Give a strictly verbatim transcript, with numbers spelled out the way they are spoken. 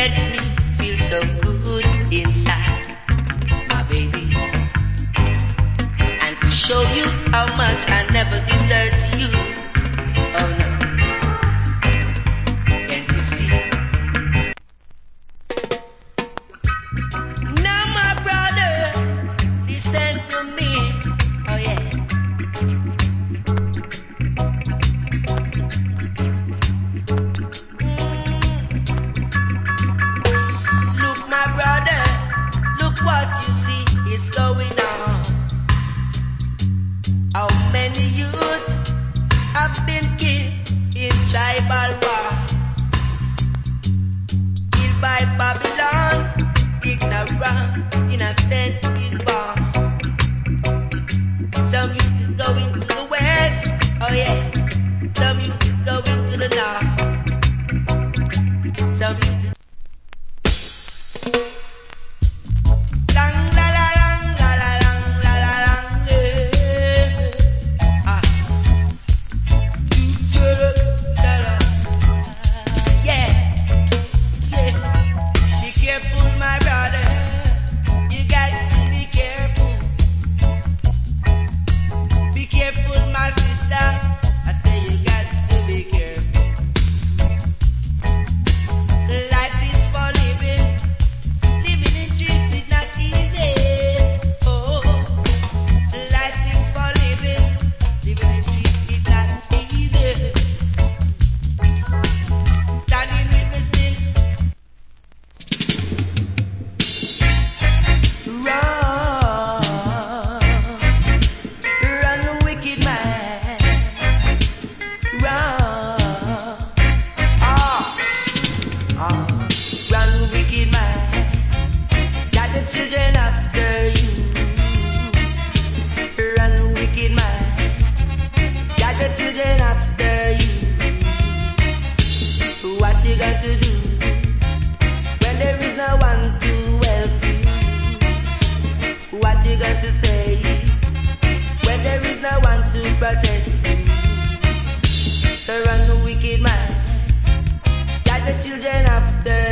let me feel so good inside, my baby. And to show you how much I never desert you. Oh no, can't you see? Now my brother, listen to me. Oh yeah. Look, my brother, look what you see is going on. How many youths have been killed in tribal war? Killed by Babylon, ignorant, innocent, inborn. Some youth is going to the west, oh yeah. Some youth is going to the north. Some youth is lang la la lang la la lang la la lang eh. Ah. Yeah, yeah. Be careful, my brother. You got to be careful. Be careful, my sister. I say you got to be careful. Life is for living. Living in streets is not easy. Oh, life is for living. Living in streets is not easy. Standing witnessing. Run, run, wicked man. Run, ah, ah, run, wicked man. Got the children after you. Run, wicked man. Got the children after you. What you got to do?